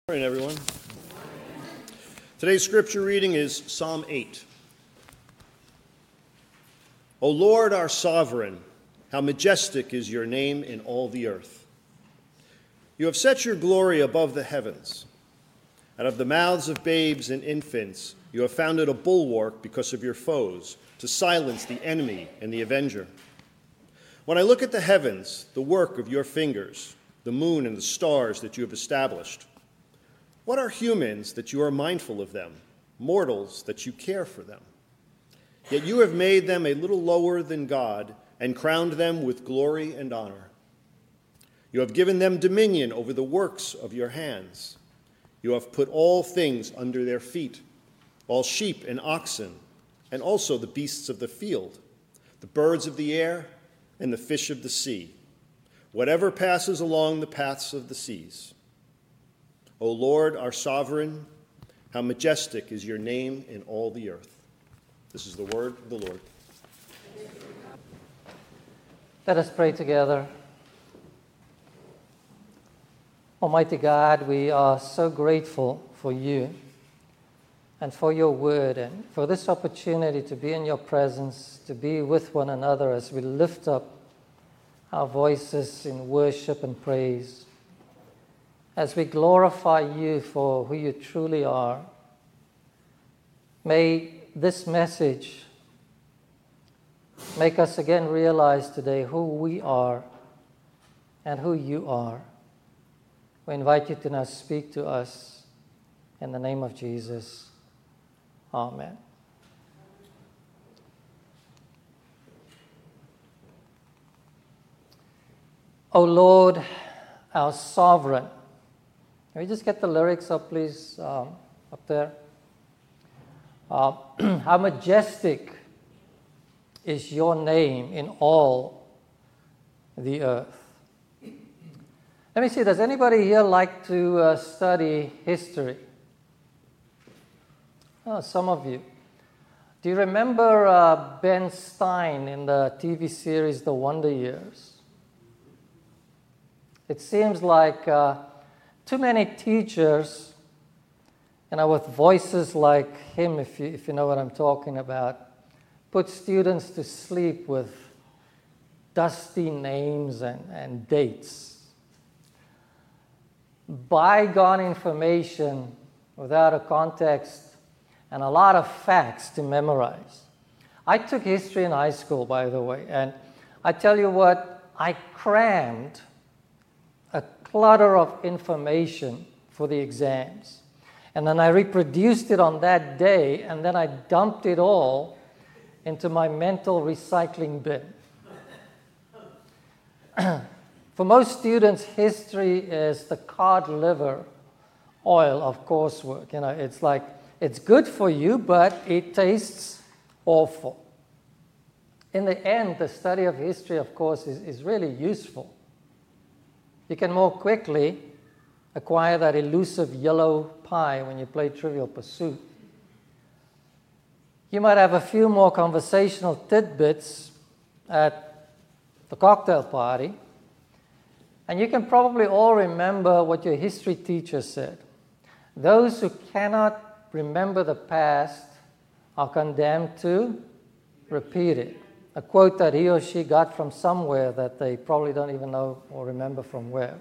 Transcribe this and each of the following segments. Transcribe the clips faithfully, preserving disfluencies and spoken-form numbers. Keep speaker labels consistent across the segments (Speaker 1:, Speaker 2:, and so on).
Speaker 1: Good morning, everyone. Today's scripture reading is Psalm eight. O Lord, our sovereign, how majestic is your name in all the earth. You have set your glory above the heavens. Out of the mouths of babes and infants, you have founded a bulwark because of your foes, to silence the enemy and the avenger. When I look at the heavens, the work of your fingers, the moon and the stars that you have established, what are humans that you are mindful of them, mortals that you care for them? Yet you have made them a little lower than God and crowned them with glory and honor. You have given them dominion over the works of your hands. You have put all things under their feet, all sheep and oxen, and also the beasts of the field, the birds of the air, and the fish of the sea, whatever passes along the paths of the seas. O Lord, our sovereign, how majestic is your name in all the earth. This is the word of the Lord.
Speaker 2: Let us pray together. Almighty God, we are so grateful for you and for your word and for this opportunity to be in your presence, to be with one another as we lift up our voices in worship and praise. As we glorify you for who you truly are, may this message make us again realize today who we are and who you are. We invite you to now speak to us in the name of Jesus. Amen. O Lord, our sovereign. Can we just get the lyrics up, please, um, up there? Uh, how majestic is your name in all the earth. Let me see, does anybody here like to uh, study history? Oh, some of you. Do you remember uh, Ben Stein in the T V series The Wonder Years? It seems like uh, too many teachers, you know, with voices like him, if you, if you know what I'm talking about, put students to sleep with dusty names and, and dates. Bygone information without a context and a lot of facts to memorize. I took history in high school, by the way, and I tell you what, I crammed a clutter of information for the exams. And then I reproduced it on that day, and then I dumped it all into my mental recycling bin. For most students, history is the cod liver oil of coursework. You know, it's like, it's good for you, but it tastes awful. In the end, the study of history, of course, is, is really useful. You can more quickly acquire that elusive yellow pie when you play Trivial Pursuit. You might have a few more conversational tidbits at the cocktail party, and you can probably all remember what your history teacher said. Those who cannot remember the past are condemned to repeat it. A quote that he or she got from somewhere that they probably don't even know or remember from where.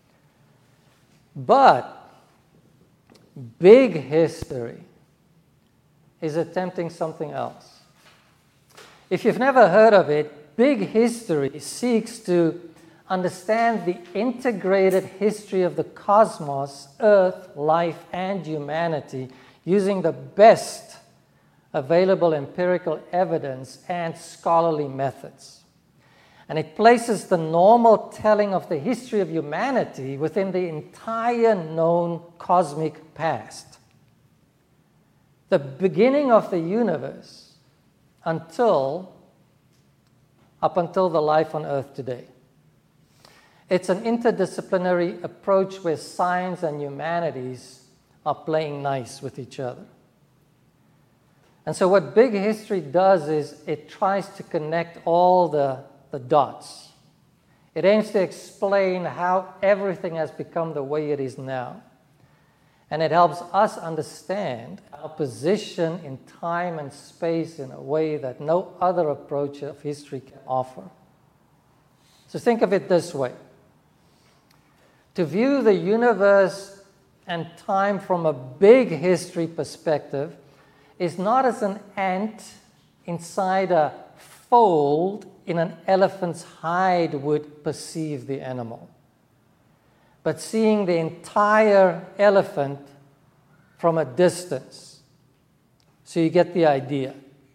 Speaker 2: But big history is attempting something else. If you've never heard of it, big history seeks to understand the integrated history of the cosmos, Earth, life, and humanity using the best available empirical evidence and scholarly methods. And it places the normal telling of the history of humanity within the entire known cosmic past. The beginning of the universe until, up until the life on Earth today. It's an interdisciplinary approach where science and humanities are playing nice with each other. And so what big history does is it tries to connect all the, the dots. It aims to explain how everything has become the way it is now. And it helps us understand our position in time and space in a way that no other approach of history can offer. So think of it this way. To view the universe and time from a big history perspective is not as an ant inside a fold in an elephant's hide would perceive the animal, but seeing the entire elephant from a distance. So you get the idea.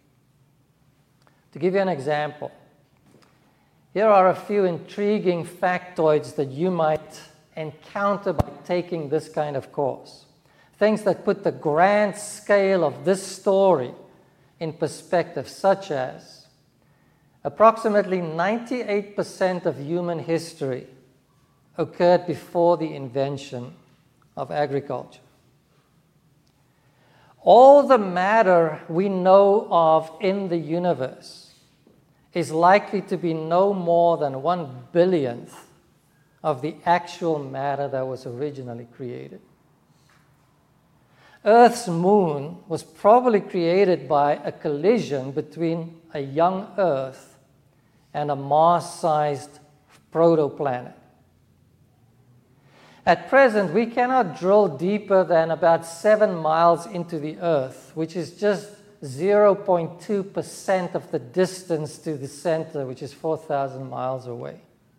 Speaker 2: To give you an example, here are a few intriguing factoids that you might encounter by taking this kind of course. Things that put the grand scale of this story in perspective, such as approximately ninety-eight percent of human history occurred before the invention of agriculture. All the matter we know of in the universe is likely to be no more than one billionth of the actual matter that was originally created. Earth's moon was probably created by a collision between a young Earth and a Mars-sized protoplanet. At present, we cannot drill deeper than about seven miles into the Earth, which is just zero point two percent of the distance to the center, which is four thousand miles away.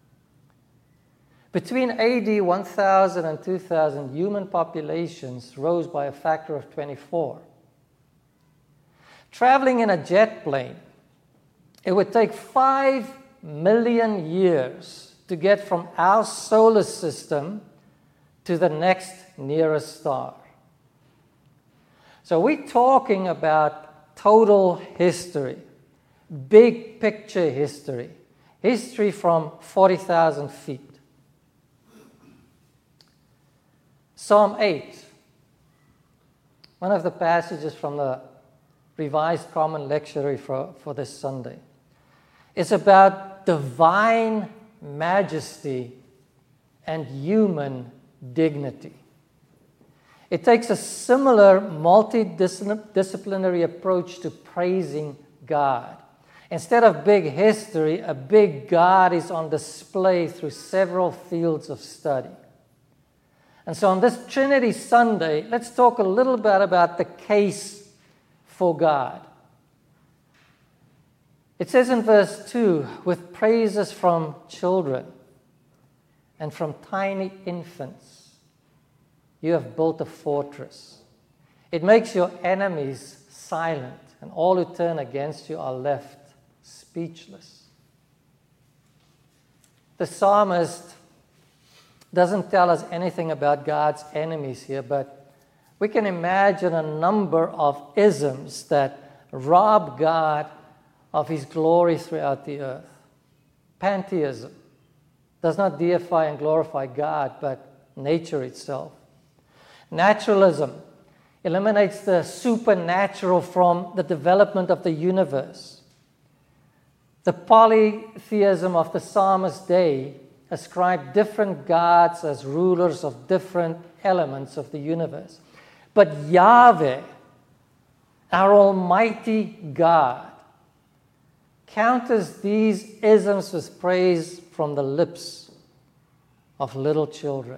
Speaker 2: Between A D one thousand and two thousand, human populations rose by a factor of twenty-four. Traveling in a jet plane, it would take five million years to get from our solar system to the next nearest star. So we're talking about total history, big picture history, history from forty thousand feet. Psalm eight, one of the passages from the Revised Common Lectionary for, for this Sunday, is about divine majesty and human dignity. It takes a similar multidisciplinary approach to praising God. Instead of big history, a big God is on display through several fields of study. And so on this Trinity Sunday, let's talk a little bit about the case for God. It says in verse two, with praises from children and from tiny infants, you have built a fortress. It makes your enemies silent, and all who turn against you are left speechless. The psalmist doesn't tell us anything about God's enemies here, but we can imagine a number of isms that rob God of his glory throughout the earth. Pantheism does not deify and glorify God, but nature itself. Naturalism eliminates the supernatural from the development of the universe. The polytheism of the psalmist's day ascribed different gods as rulers of different elements of the universe. But Yahweh, our Almighty God, counters these isms with praise from the lips of little children.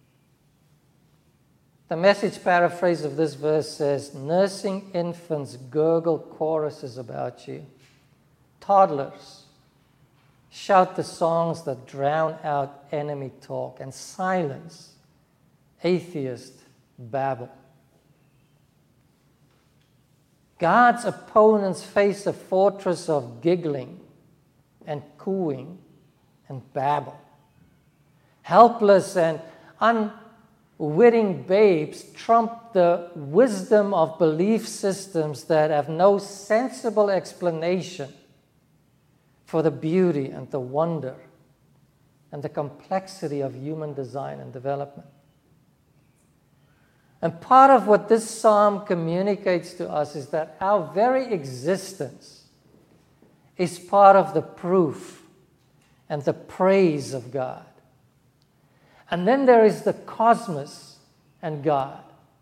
Speaker 2: The Message paraphrase of this verse says, nursing infants gurgle choruses about you. Toddlers shout the songs that drown out enemy talk and silence atheist babble. God's opponents face a fortress of giggling and cooing and babble. Helpless and unwitting babes trump the wisdom of belief systems that have no sensible explanation for the beauty and the wonder and the complexity of human design and development. And part of what this psalm communicates to us is that our very existence is part of the proof and the praise of God. And then there is the cosmos and God.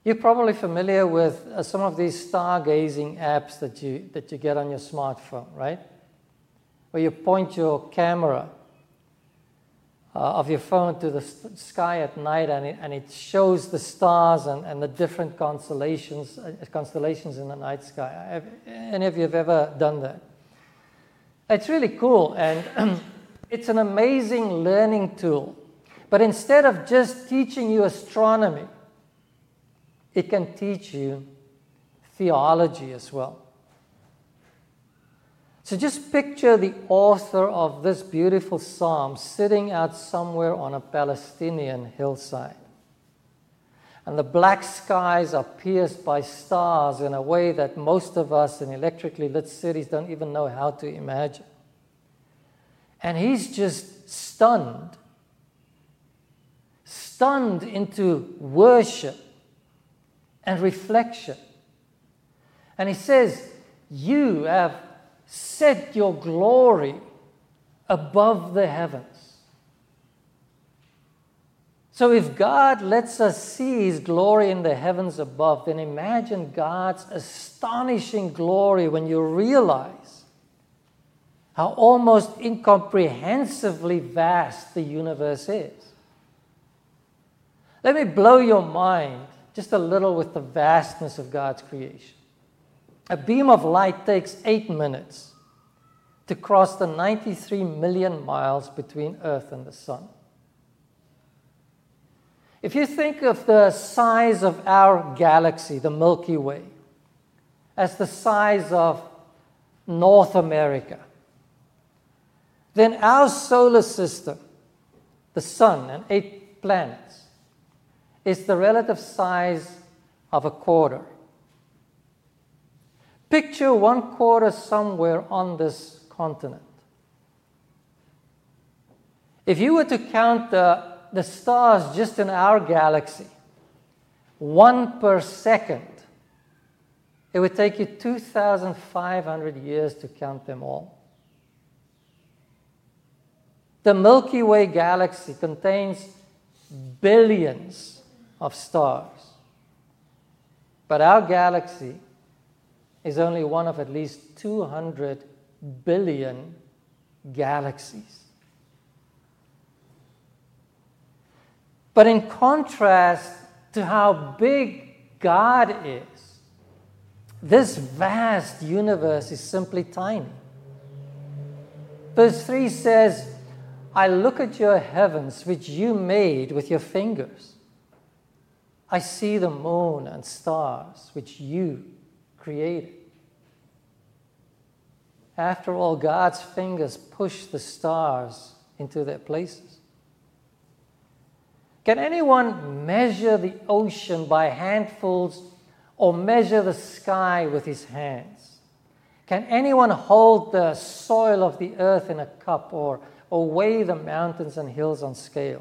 Speaker 2: You're probably familiar with uh, some of these stargazing apps that you, that you get on your smartphone, right? Where you point your camera uh, of your phone to the st- sky at night, and it, and it shows the stars and, and the different constellations, uh, constellations in the night sky. Have any of you have ever done that? It's really cool, and it's an amazing learning tool. But instead of just teaching you astronomy, it can teach you theology as well. So just picture the author of this beautiful psalm sitting out somewhere on a Palestinian hillside. And the black skies are pierced by stars in a way that most of us in electrically lit cities don't even know how to imagine. And he's just stunned, stunned into worship and reflection. And he says, you have set your glory above the heavens. So if God lets us see his glory in the heavens above, then imagine God's astonishing glory when you realize how almost incomprehensibly vast the universe is. Let me blow your mind just a little with the vastness of God's creation. A beam of light takes eight minutes to cross the ninety-three million miles between Earth and the sun. If you think of the size of our galaxy, the Milky Way, as the size of North America, then our solar system, the sun and eight planets, is the relative size of a quarter. Picture one quarter somewhere on this continent. If you were to count the, the stars just in our galaxy, one per second, it would take you two thousand five hundred years to count them all. The Milky Way galaxy contains billions of stars, but our galaxy is only one of at least two hundred billion galaxies. But in contrast to how big God is, this vast universe is simply tiny. Verse three says, I look at your heavens which you made with your fingers. I see the moon and stars which you created. After all, God's fingers push the stars into their places. Can anyone measure the ocean by handfuls or measure the sky with his hands? Can anyone hold the soil of the earth in a cup or, or weigh the mountains and hills on scales?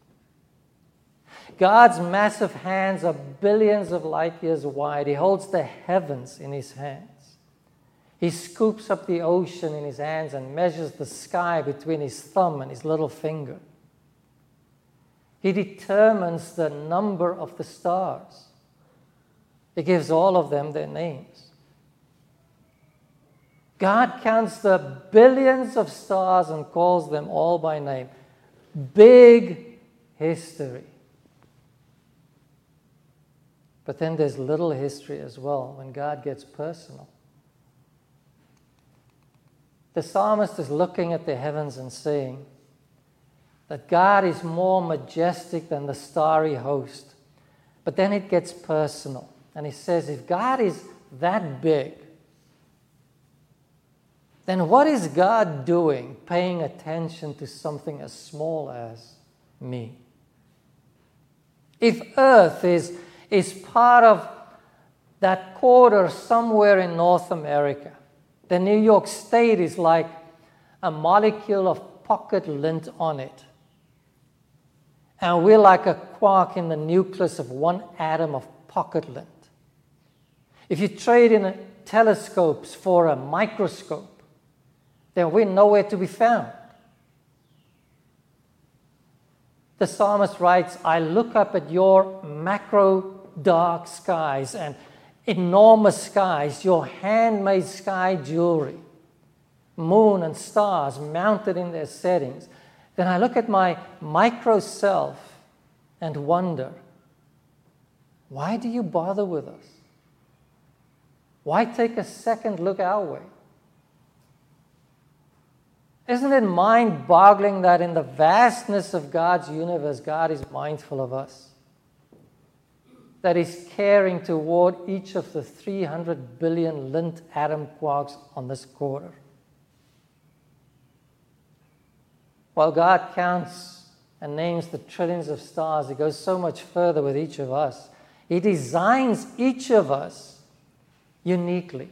Speaker 2: God's massive hands are billions of light years wide. He holds the heavens in his hands. He scoops up the ocean in his hands and measures the sky between his thumb and his little finger. He determines the number of the stars. He gives all of them their names. God counts the billions of stars and calls them all by name. Big history. But then there's little history as well when God gets personal. The psalmist is looking at the heavens and saying that God is more majestic than the starry host. But then it gets personal. And he says, if God is that big, then what is God doing paying attention to something as small as me? If Earth is, is part of that quarter somewhere in North America, then New York State is like a molecule of pocket lint on it. And we're like a quark in the nucleus of one atom of pocket lint. If you trade in telescopes for a microscope, then we're nowhere to be found. The psalmist writes, I look up at your macro dark skies and enormous skies, your handmade sky jewelry, moon and stars mounted in their settings, then I look at my micro self and wonder, why do you bother with us? Why take a second look our way? Isn't it mind-boggling that in the vastness of God's universe, God is mindful of us? That He's caring toward each of the three hundred billion lint atom quarks on this quarter. While God counts and names the trillions of stars, He goes so much further with each of us. He designs each of us uniquely.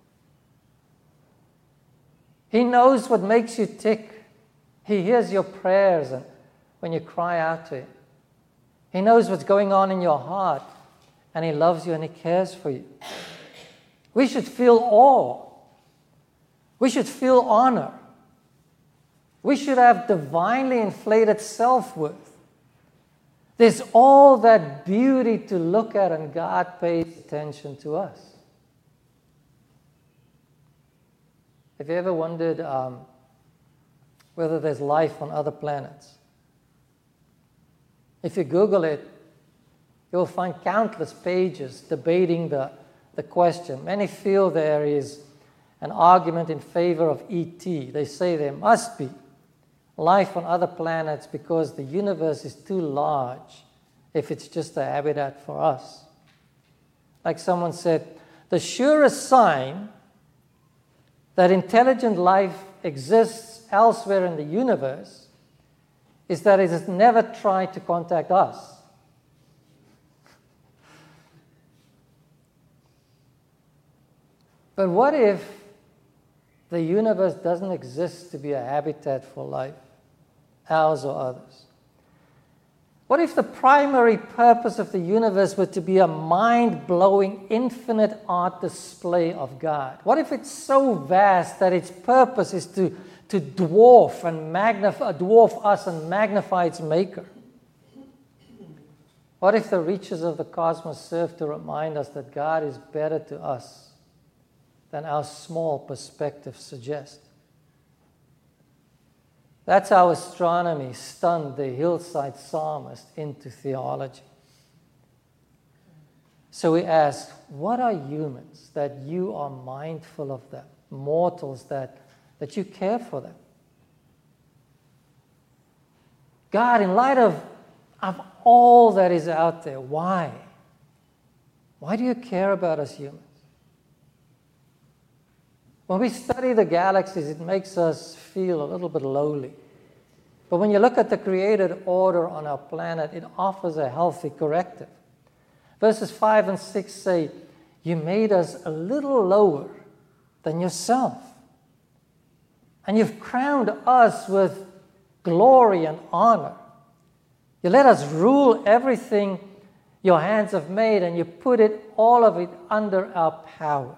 Speaker 2: He knows what makes you tick. He hears your prayers and when you cry out to Him. He knows what's going on in your heart, and He loves you and He cares for you. We should feel awe. We should feel honor. We should have divinely inflated self-worth. There's all that beauty to look at, and God pays attention to us. Have you ever wondered um, whether there's life on other planets? If you Google it, you'll find countless pages debating the, the question. Many feel there is an argument in favor of E T. They say there must be life on other planets because the universe is too large if it's just a habitat for us. Like someone said, the surest sign that intelligent life exists elsewhere in the universe is that it has never tried to contact us. But what if the universe doesn't exist to be a habitat for life, ours or others? What if the primary purpose of the universe were to be a mind-blowing, infinite art display of God? What if it's so vast that its purpose is to, to dwarf and magnify, dwarf us and magnify its maker? What if the reaches of the cosmos serve to remind us that God is better to us than our small perspectives suggest? That's how astronomy stunned the hillside psalmist into theology. So we ask, what are humans that you are mindful of them? Mortals that, that you care for them? God, in light of, of all that is out there, why? Why do you care about us humans? When we study the galaxies, it makes us feel a little bit lowly. But when you look at the created order on our planet, it offers a healthy corrective. Verses five and six say, you made us a little lower than yourself. And you've crowned us with glory and honor. You let us rule everything your hands have made, and you put it, all of it, under our power.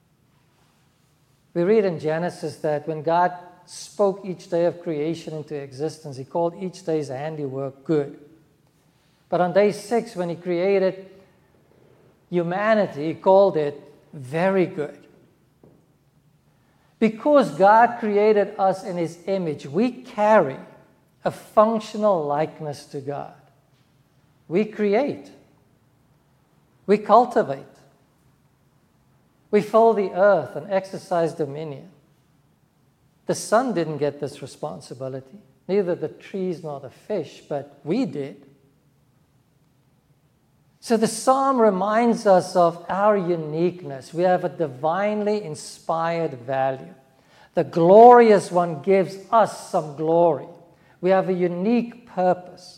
Speaker 2: We read in Genesis that when God spoke each day of creation into existence, He called each day's handiwork good. But on day six, when He created humanity, He called it very good. Because God created us in His image, we carry a functional likeness to God. We create. We cultivate. We fill the earth and exercise dominion. The sun didn't get this responsibility, neither the trees nor the fish, but we did. So the psalm reminds us of our uniqueness. We have a divinely inspired value. The glorious one gives us some glory. We have a unique purpose.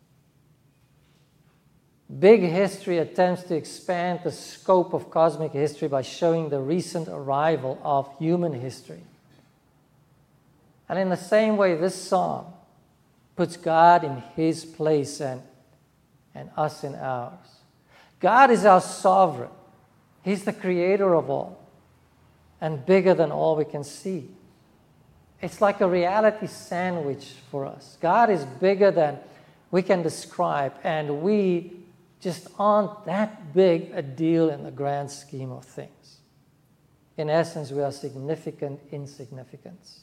Speaker 2: Big History attempts to expand the scope of cosmic history by showing the recent arrival of human history. And in the same way, this psalm puts God in His place and, and us in ours. God is our sovereign. He's the creator of all and bigger than all we can see. It's like a reality sandwich for us. God is bigger than we can describe, and we just aren't that big a deal in the grand scheme of things. In essence, we are significant insignificance.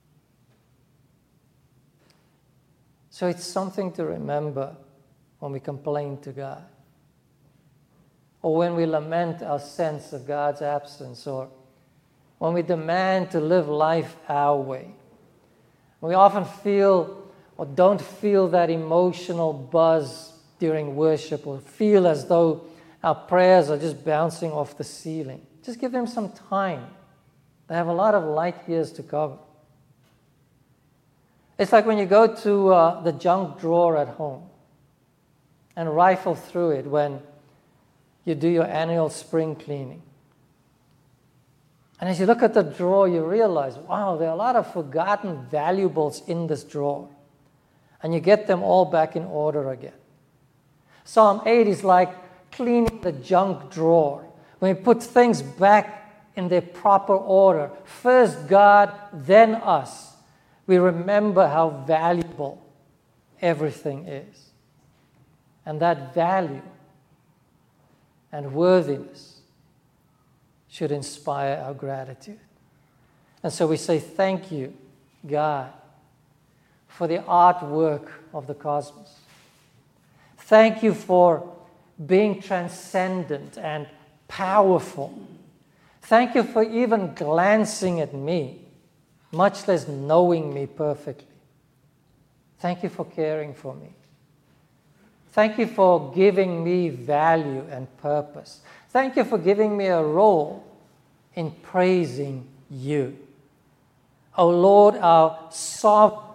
Speaker 2: So it's something to remember when we complain to God, or when we lament our sense of God's absence, or when we demand to live life our way. We often feel or don't feel that emotional buzz during worship, or feel as though our prayers are just bouncing off the ceiling. Just give them some time. They have a lot of light years to cover. It's like when you go to uh, the junk drawer at home and rifle through it when you do your annual spring cleaning. And as you look at the drawer, you realize, wow, there are a lot of forgotten valuables in this drawer. And you get them all back in order again. Psalm eight is like cleaning the junk drawer. When we put things back in their proper order, first God, then us, we remember how valuable everything is. And that value and worthiness should inspire our gratitude. And so we say, thank you, God, for the artwork of the cosmos. Thank you for being transcendent and powerful. Thank you for even glancing at me, much less knowing me perfectly. Thank you for caring for me. Thank you for giving me value and purpose. Thank you for giving me a role in praising you. O Lord, our sovereign